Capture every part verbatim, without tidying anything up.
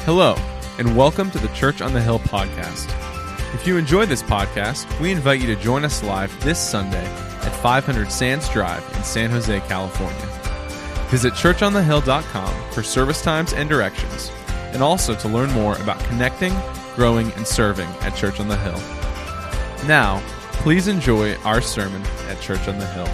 Hello, and welcome to the Church on the Hill podcast. If you enjoy this podcast, we invite you to join us live this Sunday at five hundred Sands Drive in San Jose, California. Visit church on the hill dot com for service times and directions, and also to learn more about connecting, growing, and serving at Church on the Hill. Now, please enjoy our sermon at Church on the Hill.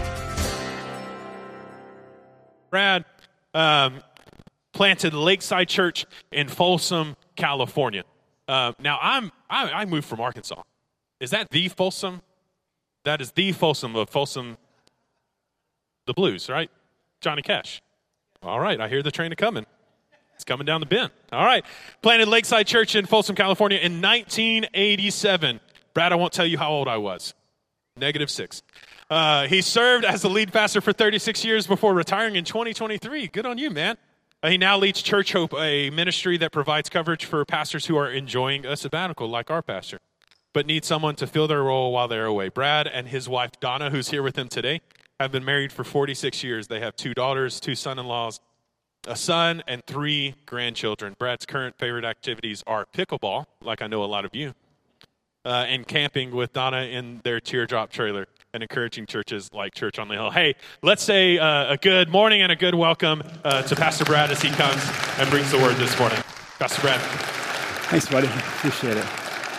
Brad um, planted Lakeside Church in Folsom, California. Uh, now, I'm I, I moved from Arkansas. Is that the Folsom? That is the Folsom of Folsom, the Blues, right? Johnny Cash. All right, I hear the train coming. It's coming down the bend. All right. Planted Lakeside Church in Folsom, California in nineteen eighty-seven. Brad, I won't tell you how old I was. Negative six. Uh, he served as the lead pastor for thirty-six years before retiring in twenty twenty-three. Good on you, man. Uh, he now leads Church Hope, a ministry that provides coverage for pastors who are enjoying a sabbatical like our pastor, but need someone to fill their role while they're away. Brad and his wife, Donna, who's here with him today, have been married for forty-six years. They have two daughters, two son-in-laws, a son, and three grandchildren. Brad's current favorite activities are pickleball, like I know a lot of you, uh, and camping with Donna in their teardrop trailer, and encouraging churches like Church on the Hill. Hey, let's say uh, a good morning and a good welcome uh, to Pastor Brad as he comes and brings the word this morning. Pastor Brad. Thanks, buddy. Appreciate it.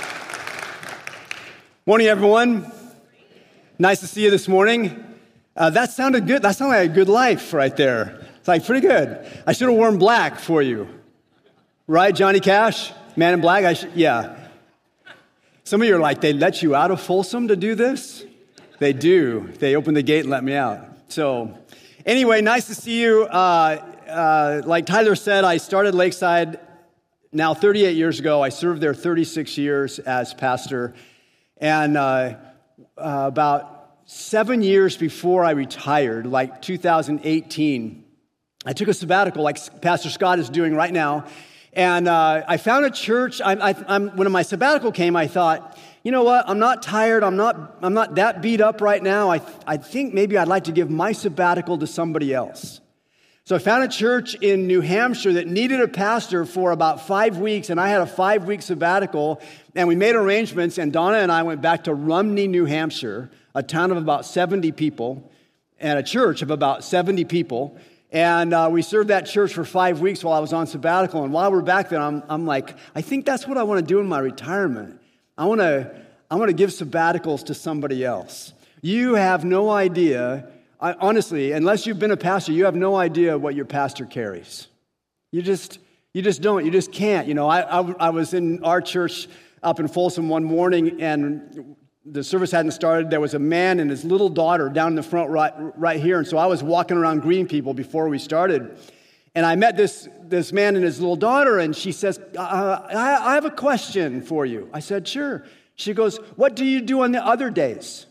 Morning, everyone. Nice to see you this morning. Uh, that sounded good. That sounded like a good life right there. It's like pretty good. I should have worn black for you. Right, Johnny Cash? Man in Black? I should, yeah. Some of you are like, they let you out of Folsom to do this? They do. They opened the gate and let me out. So anyway, nice to see you. Uh, uh, like Tyler said, I started Lakeside now thirty-eight years ago. I served there thirty-six years as pastor. And uh, uh, about seven years before I retired, like two thousand eighteen, I took a sabbatical like Pastor Scott is doing right now. And uh, I found a church. I, I, I'm, when my sabbatical came, I thought, you know what? I'm not tired. I'm not. I'm not that beat up right now. I. I think maybe I'd like to give my sabbatical to somebody else. So I found a church in New Hampshire that needed a pastor for about five weeks, and I had a five-week sabbatical. And we made arrangements, and Donna and I went back to Rumney, New Hampshire, a town of about seventy people, and a church of about seventy people. And uh, we served that church for five weeks while I was on sabbatical. And while we're back there, I'm. I'm like, I think that's what I want to do in my retirement. I want to I want to give sabbaticals to somebody else. You have no idea, I, honestly, unless you've been a pastor, you have no idea what your pastor carries. You just you just don't. You just can't. You know, I, I, I was in our church up in Folsom one morning, and the service hadn't started. There was a man and his little daughter down in the front right, right here. And so I was walking around greeting people before we started. And I met this, this man and his little daughter, and she says, uh, I, I have a question for you. I said, sure. She goes, what do you do on the other days?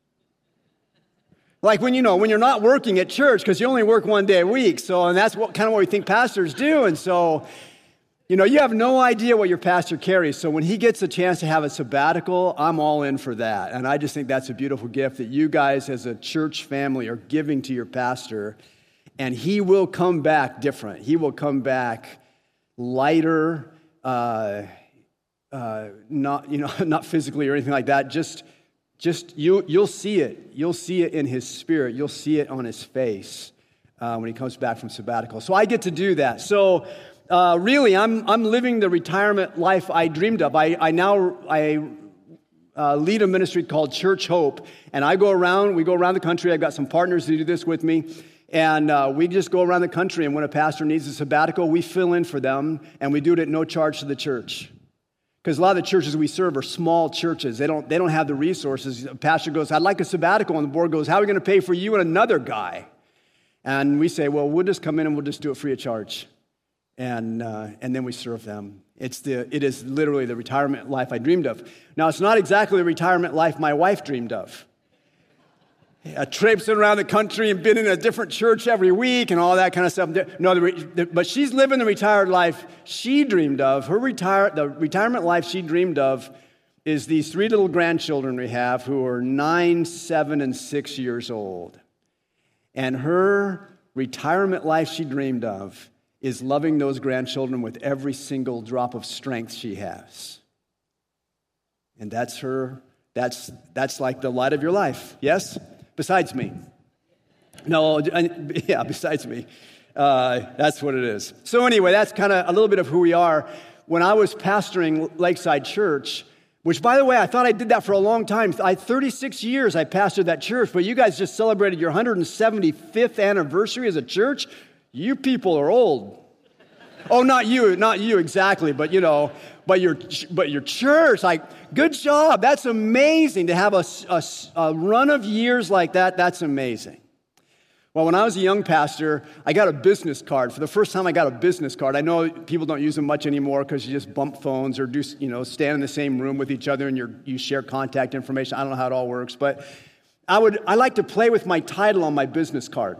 Like when, you know, when you're not working at church, because you only work one day a week. So, and that's what kind of what we think pastors do. And so, you know, you have no idea what your pastor carries. So when he gets a chance to have a sabbatical, I'm all in for that. And I just think that's a beautiful gift that you guys as a church family are giving to your pastor. And he will come back different. He will come back lighter, uh, uh, not you know, not physically or anything like that. Just, just you you'll see it. You'll see it in his spirit. You'll see it on his face uh, when he comes back from sabbatical. So I get to do that. So uh, really, I'm I'm living the retirement life I dreamed of. I I now I. Uh, lead a ministry called Church Hope, and I go around. We go around the country. I've got some partners who do this with me. And uh, we just go around the country, and when a pastor needs a sabbatical, we fill in for them, and we do it at no charge to the church. Because a lot of the churches we serve are small churches. They don't, they don't have the resources. A pastor goes, I'd like a sabbatical, and the board goes, how are we going to pay for you and another guy? And we say, well, we'll just come in and we'll just do it free of charge. And uh, and then we serve them. It's the it is literally the retirement life I dreamed of. Now, it's not exactly the retirement life my wife dreamed of. Uh, traipsing around the country and been in a different church every week and all that kind of stuff. No, the, the, but she's living the retired life she dreamed of. Her retire, the retirement life she dreamed of is these three little grandchildren we have who are nine, seven, and six years old. And her retirement life she dreamed of is loving those grandchildren with every single drop of strength she has. And that's her, that's that's like the light of your life, yes? Besides me. No, yeah, besides me. Uh, that's what it is. So anyway, that's kind of a little bit of who we are. When I was pastoring Lakeside Church, which, by the way, I thought I did that for a long time. I thirty-six years I pastored that church, but you guys just celebrated your one hundred seventy-fifth anniversary as a church. You people are old. Oh, not you, not you exactly, but you know, but your but your church, like, good job. That's amazing to have a, a, a run of years like that. That's amazing. Well, when I was a young pastor, I got a business card. For the first time, I got a business card. I know people don't use them much anymore because you just bump phones or do, you know, stand in the same room with each other and you're, you share contact information. I don't know how it all works, but I would I like to play with my title on my business card.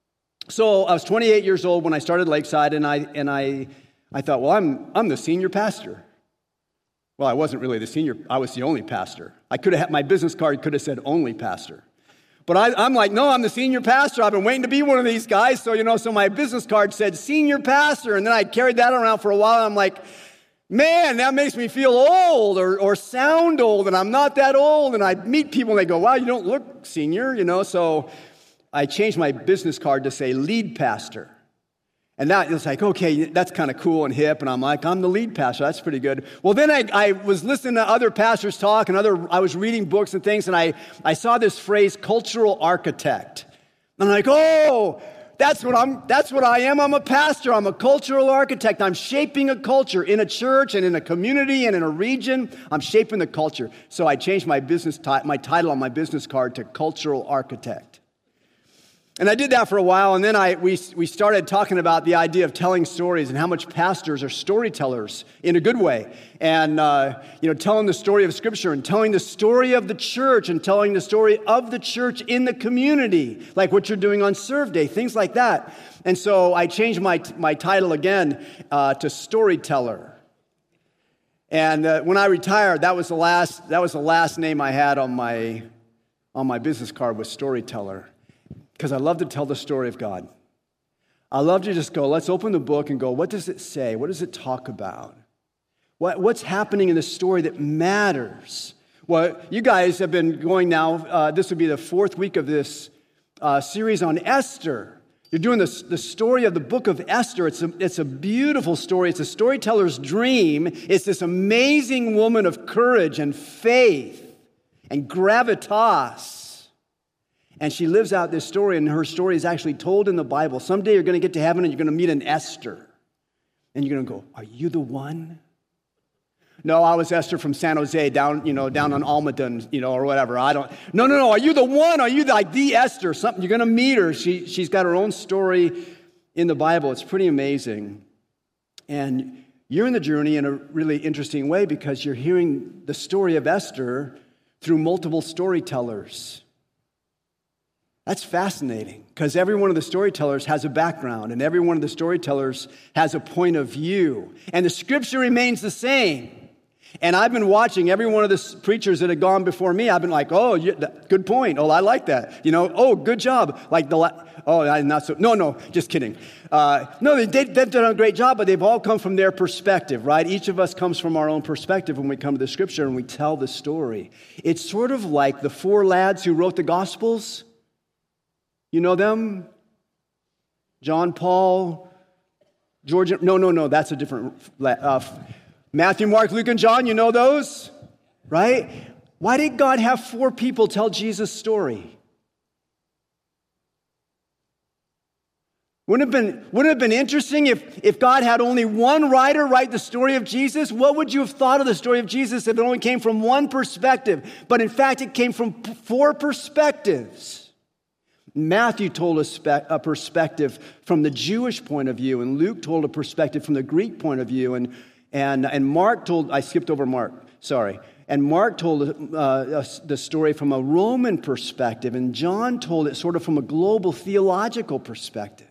So I was twenty-eight years old when I started Lakeside, and I and I I thought, well, I'm I'm the senior pastor. Well, I wasn't really the senior. I was the only pastor. I could have had my business card could have said only pastor. But I, I'm like, no, I'm the senior pastor. I've been waiting to be one of these guys. So, you know, so my business card said senior pastor. And then I carried that around for a while. And I'm like, man, that makes me feel old or, or sound old. And I'm not that old. And I meet people and they go, wow, you don't look senior, you know. So I changed my business card to say lead pastor. And that was like, okay, that's kind of cool and hip. And I'm like, I'm the lead pastor. That's pretty good. Well, then I, I was listening to other pastors talk and other, I was reading books and things. And I, I saw this phrase, cultural architect. And I'm like, oh, that's what I'm, that's what I am. I'm a pastor. I'm a cultural architect. I'm shaping a culture in a church and in a community and in a region. I'm shaping the culture. So I changed my business, ti- my title on my business card to cultural architect. And I did that for a while, and then I we we started talking about the idea of telling stories and how much pastors are storytellers in a good way, and uh, you know, telling the story of Scripture and telling the story of the church and telling the story of the church in the community, like what you're doing on Serve Day, things like that. And so I changed my my title again uh, to storyteller. And uh, when I retired, that was the last that was the last name I had on my on my business card was storyteller. Because I love to tell the story of God. I love to just go, let's open the book and go, what does it say? What does it talk about? What, what's happening in the story that matters? Well, you guys have been going now, uh, this would be the fourth week of this uh, series on Esther. You're doing this, the story of the book of Esther. It's a, it's a beautiful story. It's a storyteller's dream. It's this amazing woman of courage and faith and gravitas. And she lives out this story, and her story is actually told in the Bible. Someday you're going to get to heaven, and you're going to meet an Esther. And you're going to go, are you the one? No, I was Esther from San Jose, down, you know, down on Almaden, you know, or whatever. I don't. No, no, no. Are you the one? Are you like the Esther? Something. You're going to meet her. She, she's got her own story in the Bible. It's pretty amazing. And you're in the journey in a really interesting way because you're hearing the story of Esther through multiple storytellers. That's fascinating because every one of the storytellers has a background and every one of the storytellers has a point of view. And the scripture remains the same. And I've been watching every one of the preachers that have gone before me. I've been like, oh, you, good point. Oh, I like that. You know, oh, good job. Like the, oh, I'm not so, no, no, just kidding. Uh, no, they, they, they've done a great job, but they've all come from their perspective, right? Each of us comes from our own perspective when we come to the scripture and we tell the story. It's sort of like the four lads who wrote the Gospels. You know them? John, Paul, George. No, no, no, that's a different. Uh, Matthew, Mark, Luke, and John, you know those? Right? Why did God have four people tell Jesus' story? Wouldn't it have been, wouldn't it have been interesting if, if God had only one writer write the story of Jesus? What would you have thought of the story of Jesus if it only came from one perspective? But in fact, it came from four perspectives. Matthew told a, spe- a perspective from the Jewish point of view, and Luke told a perspective from the Greek point of view, and and and Mark told, I skipped over Mark, sorry, and Mark told uh, the story from a Roman perspective, and John told it sort of from a global theological perspective.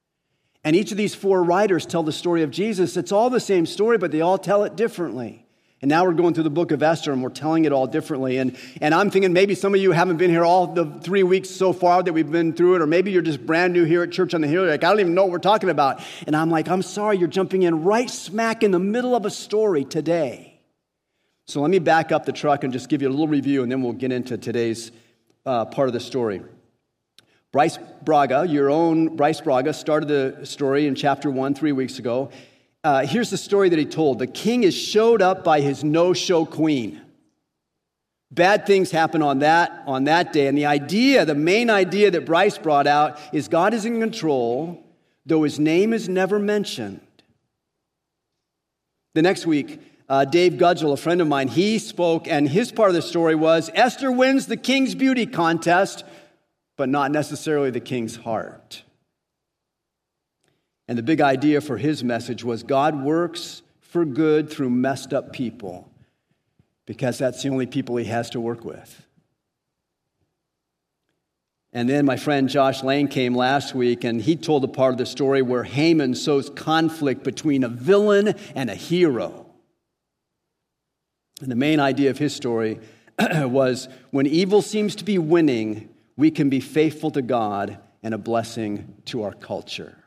And each of these four writers tell the story of Jesus. It's all the same story, but they all tell it differently. And now we're going through the book of Esther, and we're telling it all differently. And, and I'm thinking maybe some of you haven't been here all the three weeks so far that we've been through it, or maybe you're just brand new here at Church on the Hill. You're like, I don't even know what we're talking about. And I'm like, I'm sorry, you're jumping in right smack in the middle of a story today. So let me back up the truck and just give you a little review, and then we'll get into today's uh, part of the story. Bryce Braga, your own Bryce Braga, started the story in chapter one three weeks ago. Uh, here's the story that he told. The king is showed up by his no-show queen. Bad things happen on that, on that day. And the idea, the main idea that Bryce brought out is God is in control, though his name is never mentioned. The next week, uh, Dave Gudgel, a friend of mine, he spoke, and his part of the story was, Esther wins the king's beauty contest, but not necessarily the king's heart. And the big idea for his message was God works for good through messed up people, because that's the only people he has to work with. And then my friend Josh Lane came last week, and he told a part of the story where Haman sows conflict between a villain and a hero. And the main idea of his story was when evil seems to be winning, we can be faithful to God and a blessing to our culture.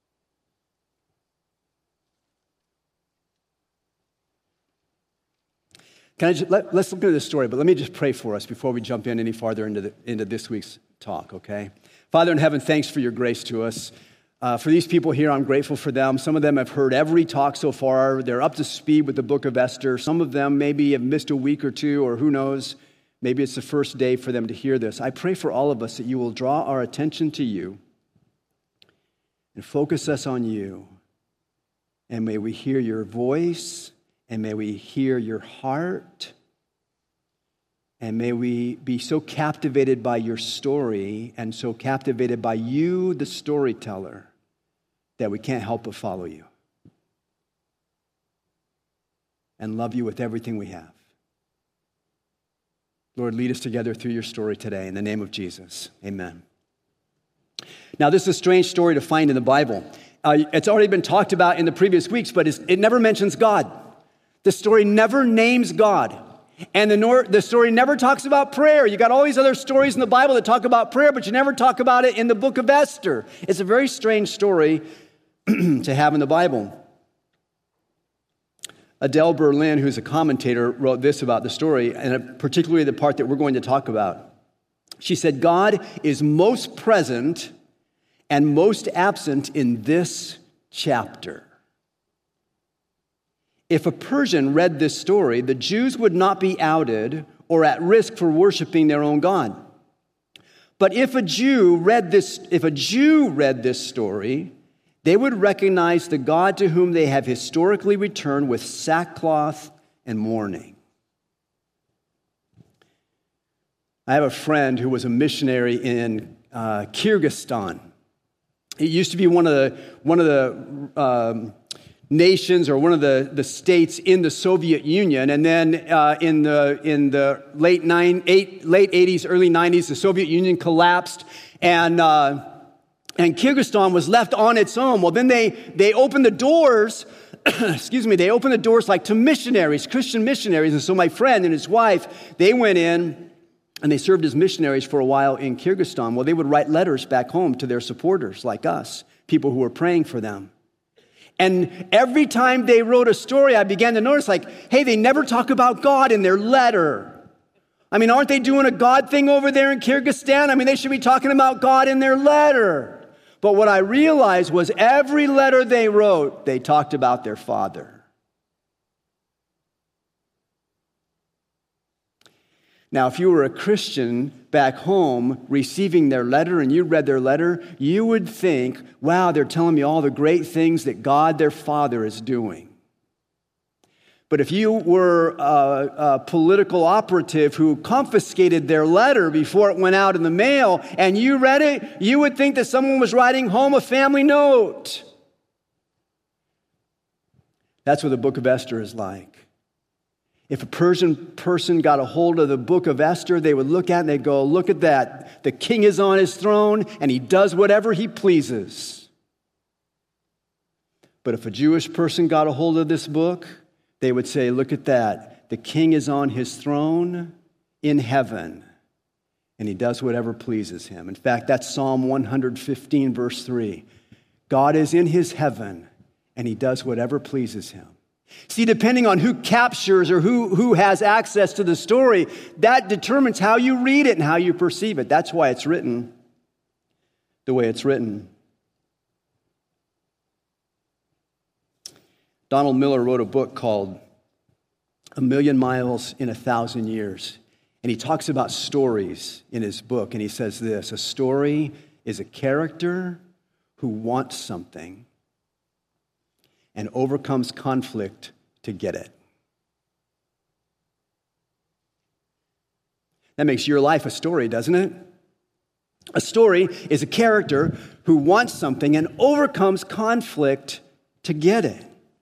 Can I just, let, let's look at this story, but let me just pray for us before we jump in any farther into, the, into this week's talk, okay? Father in heaven, thanks for your grace to us. Uh, for these people here, I'm grateful for them. Some of them have heard every talk so far. They're up to speed with the book of Esther. Some of them maybe have missed a week or two, or who knows, maybe it's the first day for them to hear this. I pray for all of us that you will draw our attention to you and focus us on you. And may we hear your voice, and may we hear your heart, and may we be so captivated by your story and so captivated by you, the storyteller, that we can't help but follow you and love you with everything we have. Lord, lead us together through your story today. In the name of Jesus, amen. Now, this is a strange story to find in the Bible. Uh, it's already been talked about in the previous weeks, but it's, it never mentions God. The story never names God. And the, nor- the story never talks about prayer. You got all these other stories in the Bible that talk about prayer, but you never talk about it in the book of Esther. It's a very strange story to have in the Bible. Adele Berlin, who's a commentator, wrote this about the story, and particularly the part that we're going to talk about. She said, God is most present and most absent in this chapter. If a Persian read this story, the Jews would not be outed or at risk for worshiping their own God. But if a Jew read this, if a Jew read this story, they would recognize the God to whom they have historically returned with sackcloth and mourning. I have a friend who was a missionary in uh, Kyrgyzstan. It used to be one of the one of the um, nations or one of the, the states in the Soviet Union, and then uh, in the in the late nine eight late eighties, early nineties, the Soviet Union collapsed, and uh, and Kyrgyzstan was left on its own. Well, then they they opened the doors. excuse me, they opened the doors like to missionaries, Christian missionaries, and so my friend and his wife, they went in. And they served as missionaries for a while in Kyrgyzstan. Well, they would write letters back home to their supporters like us, people who were praying for them. And every time they wrote a story, I began to notice, like, hey, they never talk about God in their letter. I mean, aren't they doing a God thing over there in Kyrgyzstan? I mean, they should be talking about God in their letter. But what I realized was every letter they wrote, they talked about their Father. Now, if you were a Christian back home receiving their letter and you read their letter, you would think, wow, they're telling me all the great things that God, their Father, is doing. But if you were a, a political operative who confiscated their letter before it went out in the mail and you read it, you would think that someone was writing home a family note. That's what the book of Esther is like. If a Persian person got a hold of the book of Esther, they would look at it and they'd go, look at that. The king is on his throne and he does whatever he pleases. But if a Jewish person got a hold of this book, they would say, look at that. The king is on his throne in heaven, and he does whatever pleases him. In fact, that's Psalm one fifteen, verse three. God is in his heaven, and he does whatever pleases him. See, depending on who captures or who, who has access to the story, that determines how you read it and how you perceive it. That's why it's written the way it's written. Donald Miller wrote a book called A Million Miles in a Thousand Years. And he talks about stories in his book. And he says this: a story is a character who wants something and overcomes conflict to get it. That makes your life a story, doesn't it? A story is a character who wants something and overcomes conflict to get it.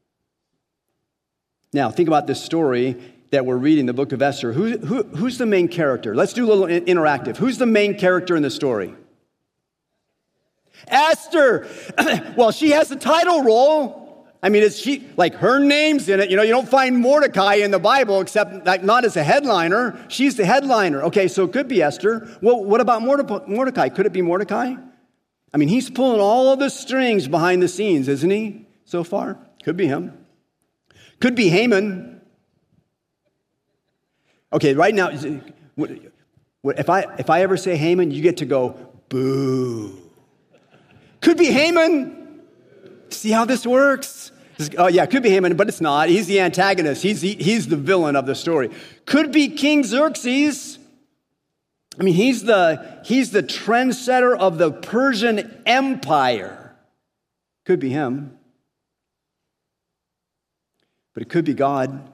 Now, think about this story that we're reading, the book of Esther. Who, who, who's the main character? Let's do a little interactive. Who's the main character in the story? Esther. Well, she has the title role. I mean, it's she, like her name's in it. You know, you don't find Mordecai in the Bible except like not as a headliner. She's the headliner. Okay, so it could be Esther. Well, what about Mordecai? Could it be Mordecai? I mean, he's pulling all of the strings behind the scenes, isn't he, so far? Could be him. Could be Haman. Okay, right now, if I if I ever say Haman, you get to go, boo. Could be Haman. See how this works? Oh, yeah, could be Haman, but it's not. He's the antagonist. He's the, he's the villain of the story. Could be King Xerxes. I mean, he's the, he's the trendsetter of the Persian Empire. Could be him. But it could be God.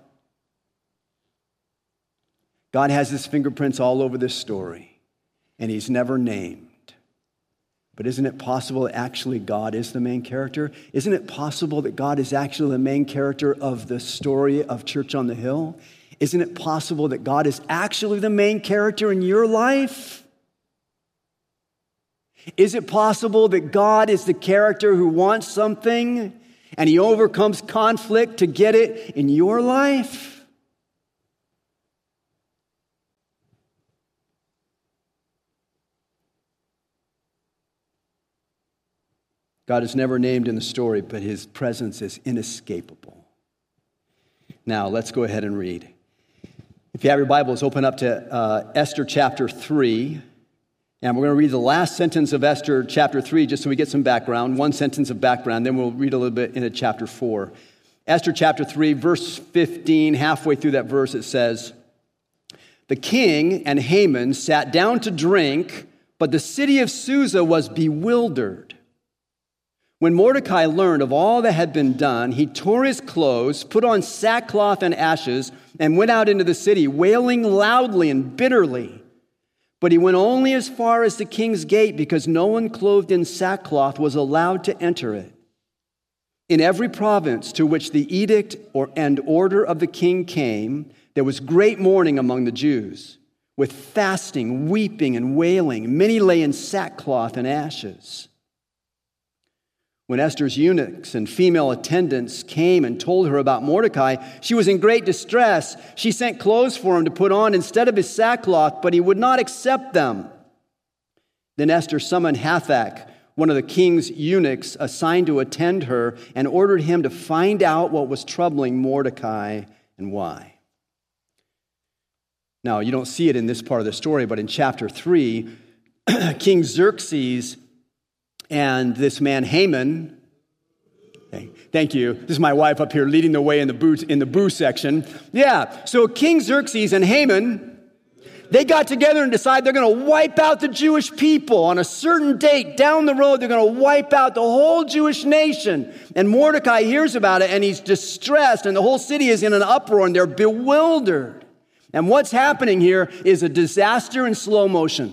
God has his fingerprints all over this story, and he's never named. But isn't it possible that actually God is the main character? Isn't it possible that God is actually the main character of the story of Church on the Hill? Isn't it possible that God is actually the main character in your life? Is it possible that God is the character who wants something and he overcomes conflict to get it in your life? God is never named in the story, but his presence is inescapable. Now, let's go ahead and read. If you have your Bibles, open up to uh, Esther chapter three. And we're going to read the last sentence of Esther chapter three, just so we get some background. One sentence of background, then we'll read a little bit into chapter four. Esther chapter three, verse fifteen, halfway through that verse, it says, "The king and Haman sat down to drink, but the city of Susa was bewildered. When Mordecai learned of all that had been done, he tore his clothes, put on sackcloth and ashes, and went out into the city, wailing loudly and bitterly. But he went only as far as the king's gate, because no one clothed in sackcloth was allowed to enter it. In every province to which the edict or, and order of the king came, there was great mourning among the Jews, with fasting, weeping, and wailing. Many lay in sackcloth and ashes. When Esther's eunuchs and female attendants came and told her about Mordecai, she was in great distress. She sent clothes for him to put on instead of his sackcloth, but he would not accept them. Then Esther summoned Hathach, one of the king's eunuchs assigned to attend her, and ordered him to find out what was troubling Mordecai and why." Now, you don't see it in this part of the story, but in chapter three, King Xerxes and this man Haman, thank you. This is my wife up here leading the way in the boo, in the boo section. Yeah, so King Xerxes and Haman, they got together and decided they're going to wipe out the Jewish people on a certain date down the road. They're going to wipe out the whole Jewish nation. And Mordecai hears about it, and he's distressed, and the whole city is in an uproar, and they're bewildered. And what's happening here is a disaster in slow motion.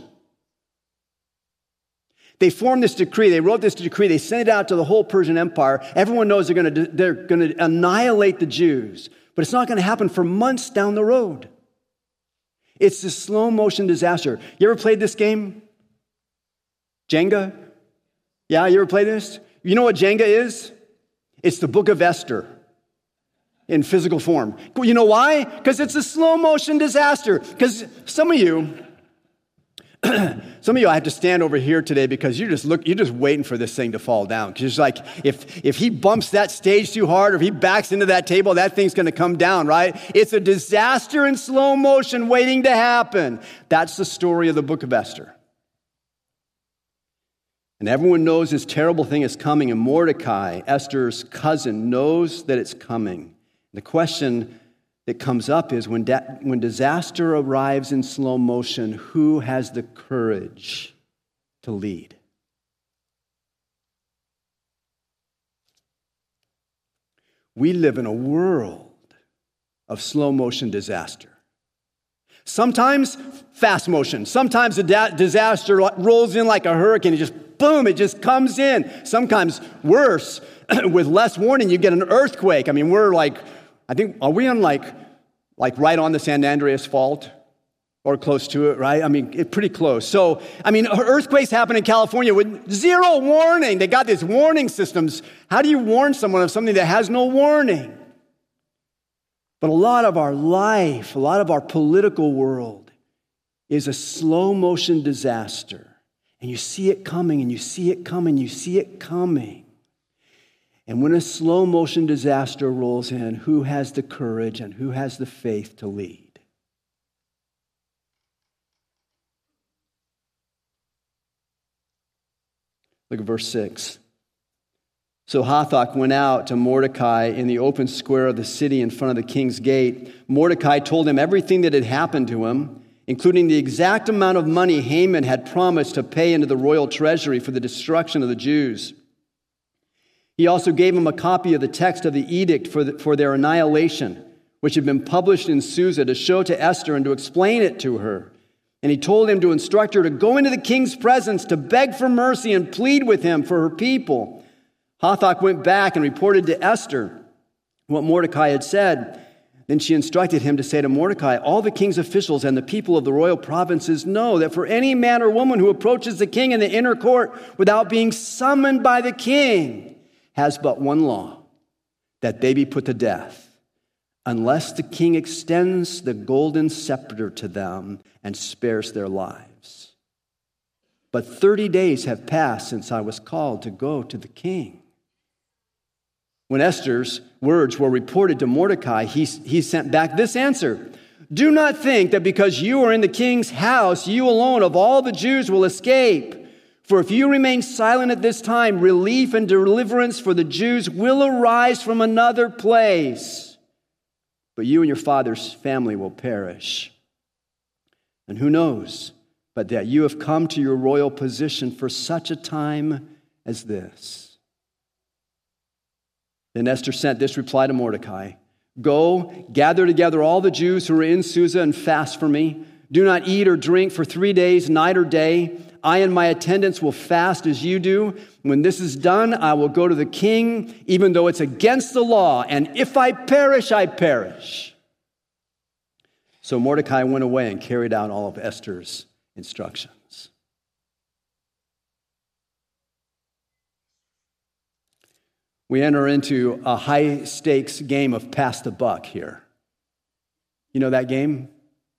They formed this decree. They wrote this decree. They sent it out to the whole Persian Empire. Everyone knows they're going to they're going to annihilate the Jews, but it's not going to happen for months down the road. It's a slow motion disaster. You ever played this game? Jenga? Yeah, you ever played this? You know what Jenga is? It's the book of Esther. in physical form. You know why? Because it's a slow motion disaster. Because some of you, some of you, I have to stand over here today because you're just look, you're just waiting for this thing to fall down. Because it's like if if he bumps that stage too hard, or if he backs into that table, that thing's going to come down, right? It's a disaster in slow motion waiting to happen. That's the story of the book of Esther. And everyone knows this terrible thing is coming, and Mordecai, Esther's cousin, knows that it's coming. The question that comes up is when, da- when disaster arrives in slow motion, who has the courage to lead? We live in a world of slow motion disaster. Sometimes fast motion. Sometimes the da- disaster rolls in like a hurricane. It just, boom, it just comes in. Sometimes worse, with less warning, you get an earthquake. I mean, we're like, I think, are we on like, like right on the San Andreas Fault? Or close to it, right? I mean, it, pretty close. So, I mean, earthquakes happen in California with zero warning. They got these warning systems. How do you warn someone of something that has no warning? But a lot of our life, a lot of our political world is a slow motion disaster. And you see it coming, and you see it coming, you see it coming. And when a slow motion disaster rolls in, who has the courage and who has the faith to lead? Look at verse six. So Hathach went out to Mordecai in the open square of the city in front of the king's gate. Mordecai told him everything that had happened to him, including the exact amount of money Haman had promised to pay into the royal treasury for the destruction of the Jews. He also gave him a copy of the text of the edict for, the, for their annihilation, which had been published in Susa, to show to Esther and to explain it to her. And he told him to instruct her to go into the king's presence to beg for mercy and plead with him for her people. Hathach went back and reported to Esther what Mordecai had said. Then she instructed him to say to Mordecai, all the king's officials and the people of the royal provinces know that for any man or woman who approaches the king in the inner court without being summoned by the king has but one law, that they be put to death, unless the king extends the golden scepter to them and spares their lives. But thirty days have passed since I was called to go to the king. When Esther's words were reported to Mordecai, he, he sent back this answer. Do not think that because you are in the king's house, you alone of all the Jews will escape. For if you remain silent at this time, relief and deliverance for the Jews will arise from another place. But you and your father's family will perish. And who knows but that you have come to your royal position for such a time as this. Then Esther sent this reply to Mordecai. Go, gather together all the Jews who are in Susa and fast for me. Do not eat or drink for three days, night or day. I and my attendants will fast as you do. When this is done, I will go to the king, even though it's against the law. And if I perish, I perish. So Mordecai went away and carried out all of Esther's instructions. We enter into a high-stakes game of pass the buck here. You know that game?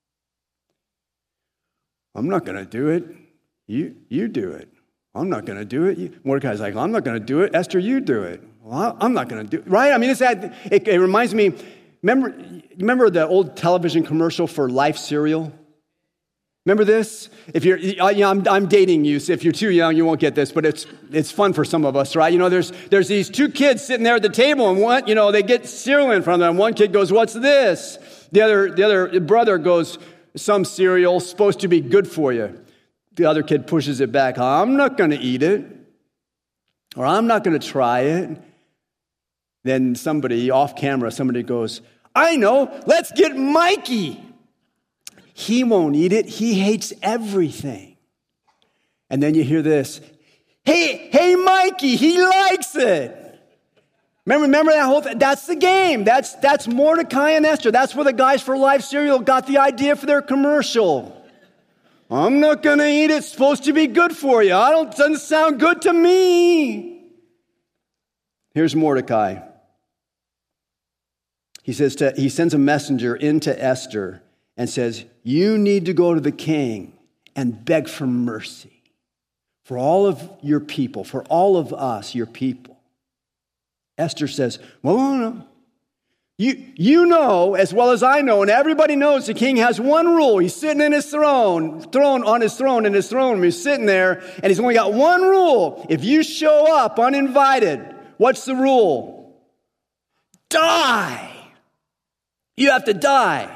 I'm not going to do it. You you do it. I'm not going to do it. You, Mordecai's like, I'm not going to do it. Esther, you do it. Well, I'm not going to do it. Right? I mean, it's that, it, it reminds me, remember, remember the old television commercial for Life cereal? Remember this? If you're, you know, I'm, I'm dating you, so if you're too young, you won't get this, but it's it's fun for some of us, right? You know, there's there's these two kids sitting there at the table, and one, you know, they get cereal in front of them. One kid goes, "What's this?" The other the other brother goes, "Some cereal supposed to be good for you." The other kid pushes it back. I'm not going to eat it, or I'm not going to try it. Then somebody off camera, somebody goes, I know, let's get Mikey. He won't eat it. He hates everything. And then you hear this, hey, hey, Mikey, he likes it. Remember, remember that whole thing? That's the game. That's, that's Mordecai and Esther. That's where the guys for Life Cereal got the idea for their commercial. I'm not going to eat it. It's supposed to be good for you. I don't, doesn't sound good to me. Here's Mordecai. he says to, he sends a messenger into Esther and says, you need to go to the king and beg for mercy for all of your people, for all of us, your people. Esther says, well, no, no. You, you know as well as I know, and everybody knows the king has one rule. He's sitting in his throne, throne on his throne in his throne room. He's sitting there, and he's only got one rule. If you show up uninvited, what's the rule? Die. You have to die.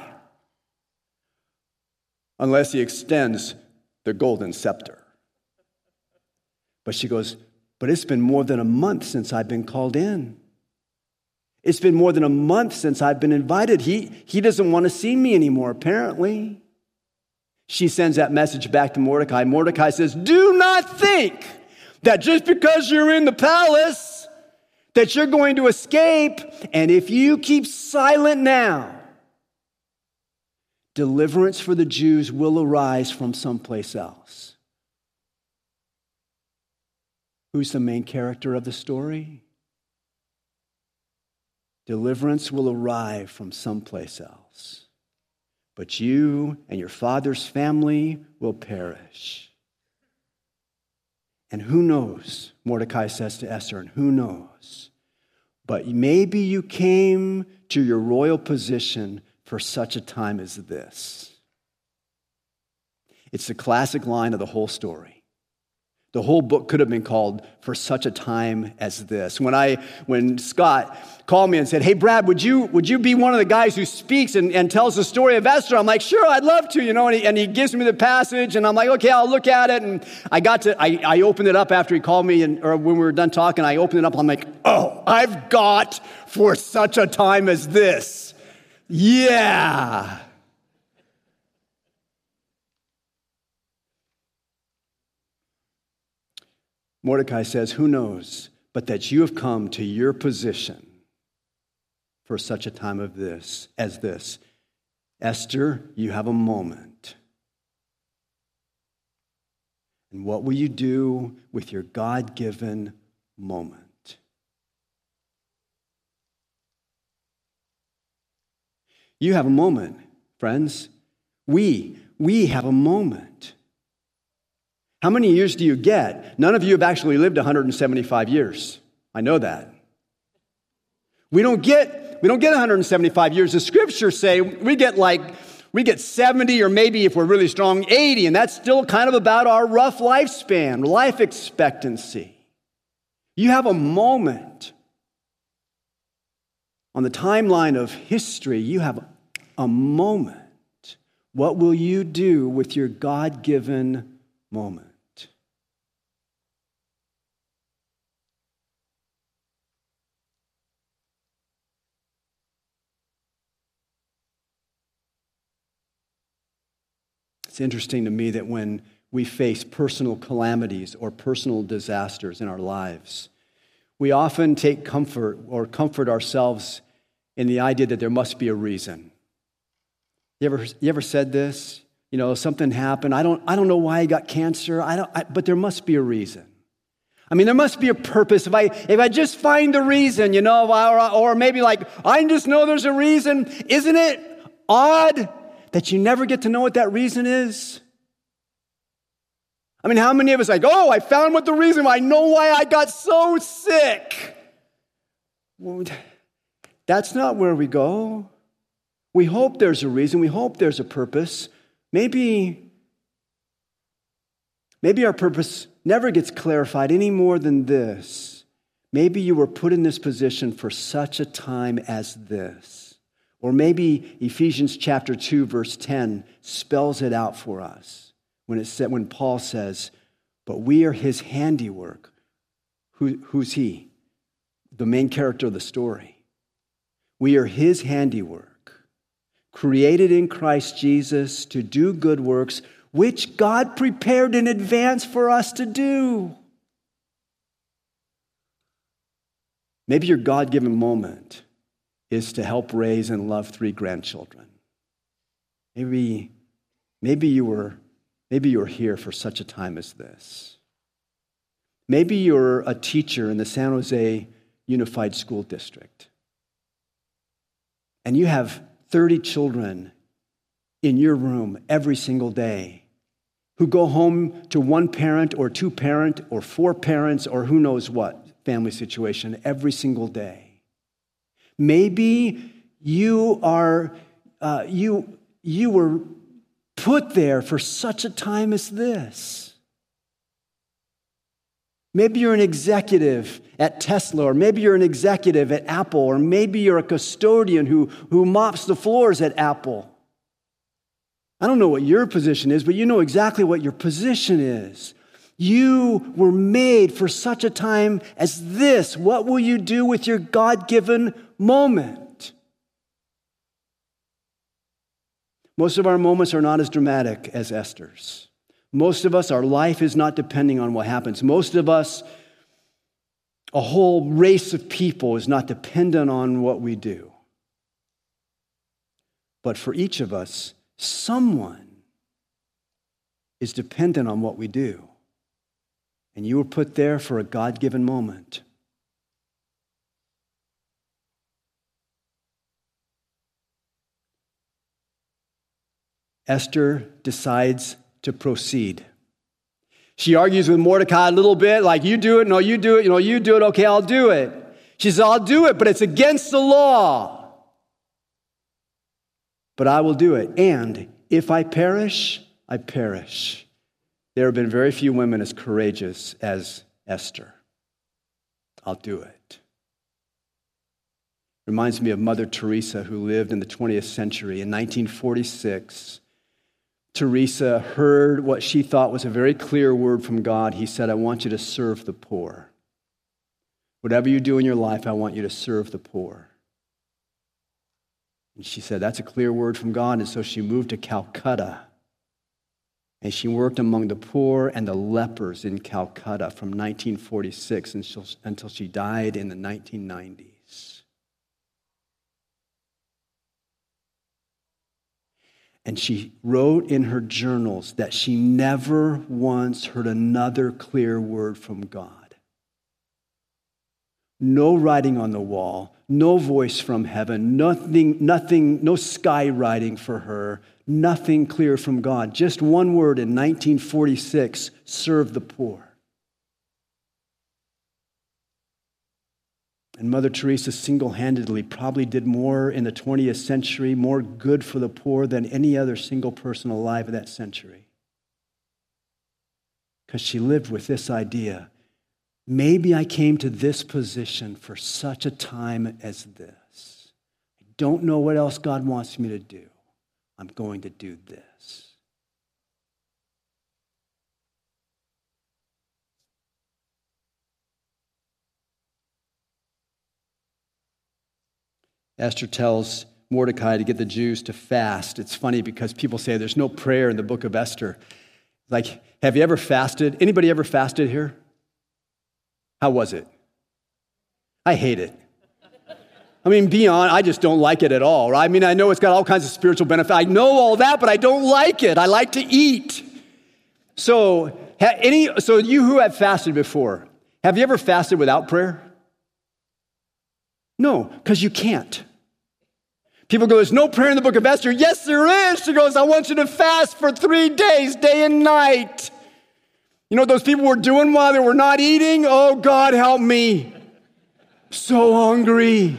Unless he extends the golden scepter. But she goes, but it's been more than a month since I've been called in. It's been more than a month since I've been invited. He, he doesn't want to see me anymore, apparently. She sends that message back to Mordecai. Mordecai says, do not think that just because you're in the palace, that you're going to escape. And if you keep silent now, deliverance for the Jews will arise from someplace else. Who's the main character of the story? Deliverance will arrive from someplace else. But you and your father's family will perish. And who knows, Mordecai says to Esther, and who knows, but maybe you came to your royal position for such a time as this. It's the classic line of the whole story. The whole book could have been called For Such a Time as This. When I, when Scott called me and said, hey, Brad, would you, would you be one of the guys who speaks and, and tells the story of Esther? I'm like, sure, I'd love to, you know, and he, and he gives me the passage, and I'm like, okay, I'll look at it. And I got to, I, I opened it up after he called me, and or when we were done talking, I opened it up, I'm like, oh, I've got For Such a Time as This. Yeah. Mordecai says, who knows, but that you have come to your position for such a time of this, as this. Esther, you have a moment. And what will you do with your God-given moment? You have a moment, friends. We, we have a moment. How many years do you get? None of you have actually lived one hundred seventy-five years. I know that. We don't get, we don't get one hundred seventy-five years. The scriptures say we get like, we get seventy, or maybe if we're really strong, eighty, and that's still kind of about our rough lifespan, life expectancy. You have a moment. On the timeline of history, you have a moment. What will you do with your God-given moment? It's interesting to me that when we face personal calamities or personal disasters in our lives, we often take comfort or comfort ourselves in the idea that there must be a reason. You ever, you ever said this? You know, something happened. I don't, I don't know why I got cancer. I don't, I, but there must be a reason. I mean, there must be a purpose. If I, if I just find the reason, you know, or, or maybe like, I just know there's a reason. Isn't it odd that you never get to know what that reason is? I mean, how many of us are like, oh, I found what the reason, I know why I got so sick. Well, that's not where we go. We hope there's a reason. We hope there's a purpose. Maybe, maybe our purpose never gets clarified any more than this. Maybe you were put in this position for such a time as this. Or maybe Ephesians chapter two, verse ten spells it out for us when it said, when Paul says, but we are his handiwork. Who, who's he? The main character of the story. We are his handiwork, created in Christ Jesus to do good works, which God prepared in advance for us to do. Maybe your God-given moment is to help raise and love three grandchildren. Maybe, maybe you were, maybe you were here for such a time as this. Maybe you're a teacher in the San Jose Unified School District. and you have thirty children in your room every single day who go home to one parent or two parent or four parents or who knows what family situation every single day. Maybe you are, uh, you, you were put there for such a time as this. Maybe you're an executive at Tesla, or maybe you're an executive at Apple, or maybe you're a custodian who, who mops the floors at Apple. I don't know what your position is, but you know exactly what your position is. You were made for such a time as this. What will you do with your God-given moment? Most of our moments are not as dramatic as Esther's. Most of us, our life is not depending on what happens. Most of us, a whole race of people is not dependent on what we do. But for each of us, someone is dependent on what we do. And you were put there for a God-given moment. Esther decides to proceed. She argues with Mordecai a little bit, like, you do it, no, you do it, you know, you do it, okay, I'll do it. She says, I'll do it, but it's against the law. But I will do it. And if I perish, I perish. There have been very few women as courageous as Esther. I'll do it. Reminds me of Mother Teresa, who lived in the twentieth century. In nineteen forty-six, Teresa heard what she thought was a very clear word from God. He said, I want you to serve the poor. Whatever you do in your life, I want you to serve the poor. And she said, that's a clear word from God. And so she moved to Calcutta. And she worked among the poor and the lepers in Calcutta from nineteen forty-six until, until she died in the nineteen nineties. And she wrote in her journals that she never once heard another clear word from God. No writing on the wall, no voice from heaven, nothing, nothing, no skywriting for her, nothing clear from God. Just one word in nineteen forty-six, serve the poor. And Mother Teresa single-handedly probably did more in the twentieth century, more good for the poor than any other single person alive in that century. Because she lived with this idea, maybe I came to this position for such a time as this. I don't know what else God wants me to do. I'm going to do this. Esther tells Mordecai to get the Jews to fast. It's funny because people say there's no prayer in the book of Esther. Like, have you ever fasted? Anybody ever fasted here? How was it? I hate it. I mean, be honest, I just don't like it at all. Right? I mean, I know it's got all kinds of spiritual benefits. I know all that, but I don't like it. I like to eat. So, any, so you who have fasted before, have you ever fasted without prayer? No, because you can't. People go, there's no prayer in the book of Esther. Yes, there is. She goes, I want you to fast for three days, day and night. You know what those people were doing while they were not eating? Oh, God, help me. So hungry.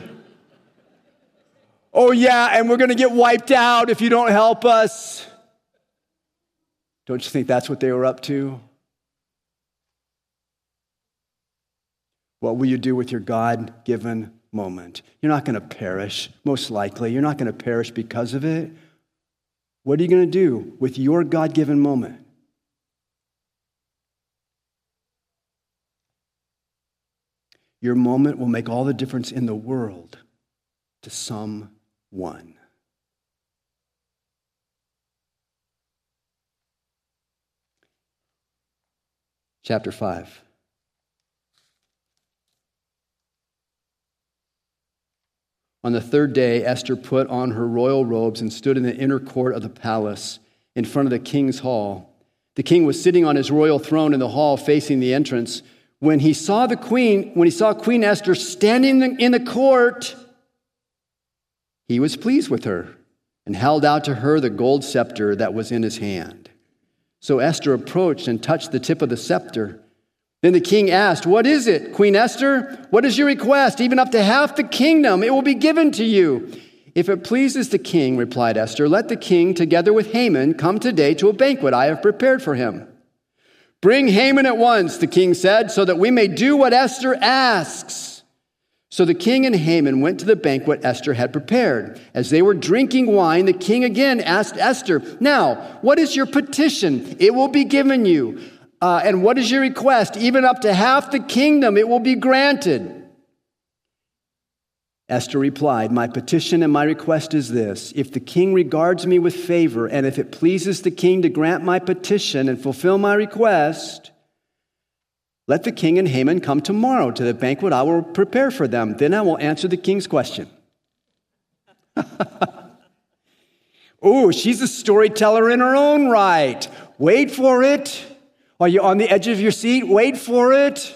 Oh, yeah, and we're going to get wiped out if you don't help us. Don't you think that's what they were up to? What will you do with your God-given moment? You're not going to perish, most likely. You're not going to perish because of it. What are you going to do with your God-given moment? Your moment will make all the difference in the world to someone. Chapter five. On the third day, Esther put on her royal robes and stood in the inner court of the palace in front of the king's hall. The king was sitting on his royal throne in the hall facing the entrance. When he saw the queen, when he saw Queen Esther standing in the court, He was pleased with her and held out to her the gold scepter that was in his hand. So Esther approached and touched the tip of the scepter. Then the king asked, "What is it, Queen Esther? What is your request? Even up to half the kingdom, it will be given to you." "If it pleases the king," replied Esther, "let the king, together with Haman, come today to a banquet I have prepared for him." "Bring Haman at once," the king said, "so that we may do what Esther asks." So the king and Haman went to the banquet Esther had prepared. As they were drinking wine, the king again asked Esther, "Now, what is your petition? It will be given you. Uh, and what is your request? Even up to half the kingdom, it will be granted." Esther replied, "My petition and my request is this. If the king regards me with favor, and if it pleases the king to grant my petition and fulfill my request, let the king and Haman come tomorrow to the banquet I will prepare for them. Then I will answer the king's question." Oh, she's a storyteller in her own right. Wait for it. Are you on the edge of your seat? Wait for it.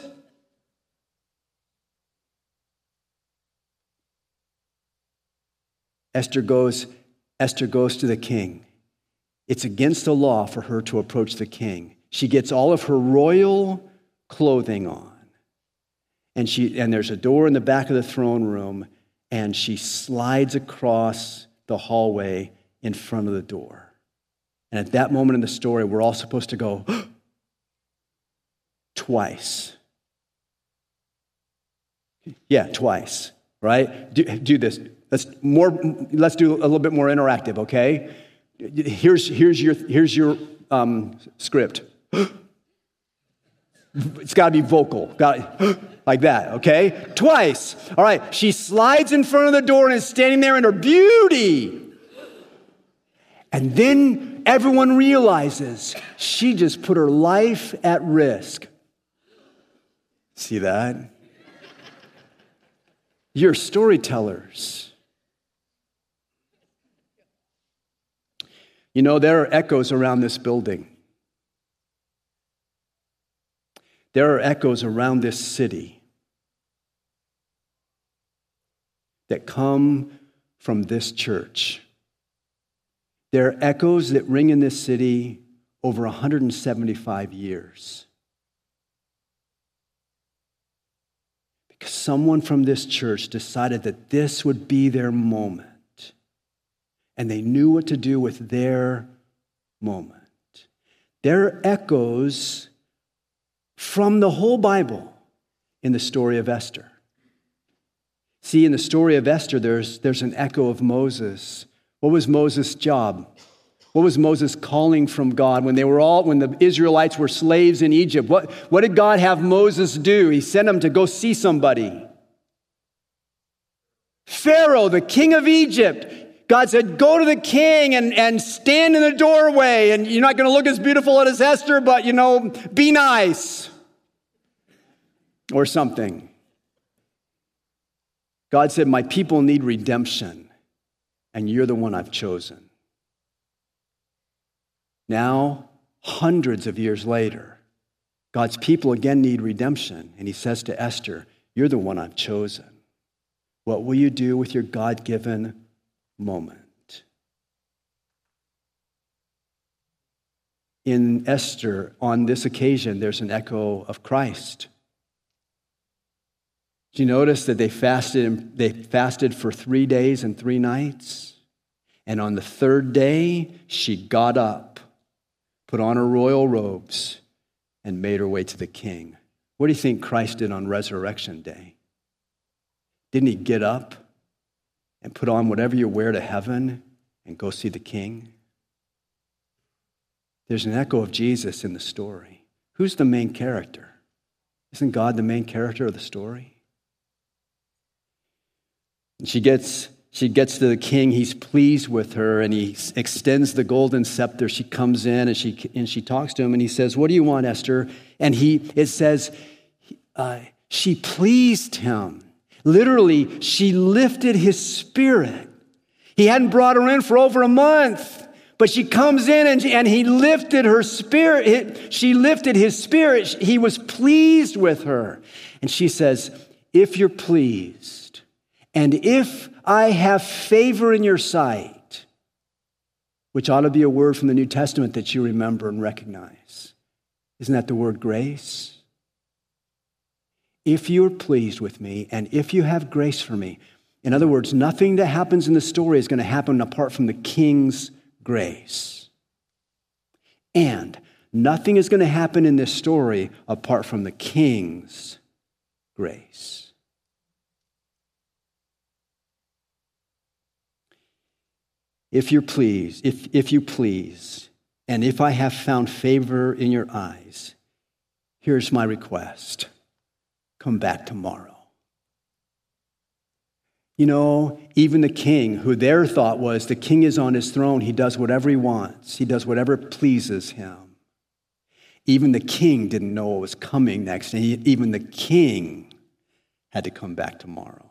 Esther goes, Esther goes to the king. It's against the law for her to approach the king. She gets all of her royal clothing on. And she and there's a door in the back of the throne room, and she slides across the hallway in front of the door. And at that moment in the story, we're all supposed to go twice. Yeah, twice, right? Do, do this. Let's more. Let's do a little bit more interactive, okay? Here's here's your here's your um, script. It's got to be vocal, got like that, okay? Twice. All right. She slides in front of the door and is standing there in her beauty. And then everyone realizes she just put her life at risk. See that? You're storytellers. You know, there are echoes around this building. There are echoes around this city that come from this church. There are echoes that ring in this city over one hundred seventy-five years. Because someone from this church decided that this would be their moment. And they knew what to do with their moment. There are echoes from the whole Bible in the story of Esther. See, in the story of Esther, there's, there's an echo of Moses. What was Moses' job? What was Moses calling from God when they were all, when the Israelites were slaves in Egypt? What, what did God have Moses do? He sent him to go see somebody. Pharaoh, the king of Egypt. God said, go to the king and, and stand in the doorway. And you're not going to look as beautiful as Esther, but, you know, be nice. Or something. God said, my people need redemption, and you're the one I've chosen. Now, hundreds of years later, God's people again need redemption. And he says to Esther, you're the one I've chosen. What will you do with your God-given moment? In Esther, on this occasion, there's an echo of Christ. Did you notice that they fasted, they fasted for three days and three nights? And on the third day, she got up, put on her royal robes, and made her way to the king. What do you think Christ did on Resurrection Day? Didn't he get up and put on whatever you wear to heaven and go see the king? There's an echo of Jesus in the story. Who's the main character? Isn't God the main character of the story? And she gets, she gets to the king. He's pleased with her, and he extends the golden scepter. She comes in, and she, and she talks to him, and he says, what do you want, Esther? And he, it says, uh, she pleased him. Literally, she lifted his spirit. He hadn't brought her in for over a month, but she comes in and, and he lifted her spirit. She lifted his spirit. He was pleased with her. And she says, if you're pleased, and if I have favor in your sight, which ought to be a word from the New Testament that you remember and recognize. Isn't that the word grace? If you are pleased with me and if you have grace for me, in other words, nothing that happens in the story is going to happen apart from the king's grace. And nothing is going to happen in this story apart from the king's grace. If you're pleased, if, if you please, and if I have found favor in your eyes, here's my request. Come back tomorrow. You know, even the king, who their thought was the king is on his throne, he does whatever he wants, he does whatever pleases him. Even the king didn't know what was coming next, and he, even the king had to come back tomorrow.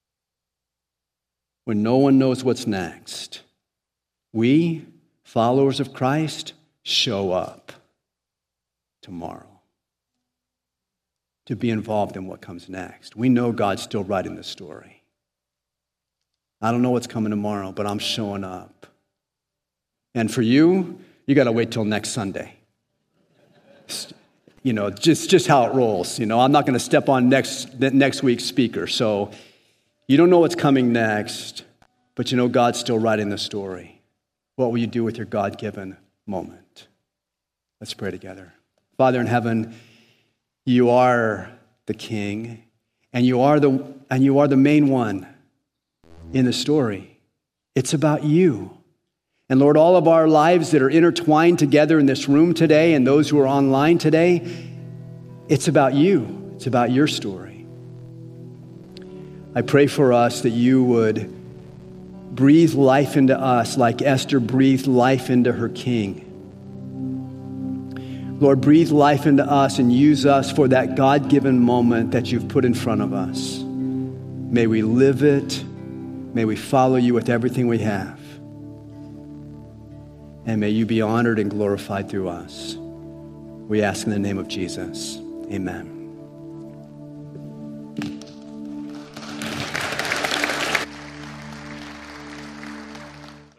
When no one knows what's next, we, followers of Christ, show up tomorrow to be involved in what comes next. We know God's still writing the story. I don't know what's coming tomorrow, but I'm showing up. And for you, you got to wait till next Sunday. You know, just, just how it rolls. You know, I'm not going to step on next, next week's speaker. So you don't know what's coming next, but you know God's still writing the story. What will you do with your God-given moment? Let's pray together. Father in heaven, you are the king, and you are the and you are the main one in the story. It's about you. And Lord, all of our lives that are intertwined together in this room today and those who are online today, it's about you. It's about your story. I pray for us that you would breathe life into us like Esther breathed life into her king. Lord, breathe life into us and use us for that God-given moment that you've put in front of us. May we live it. May we follow you with everything we have. And may you be honored and glorified through us. We ask in the name of Jesus. Amen.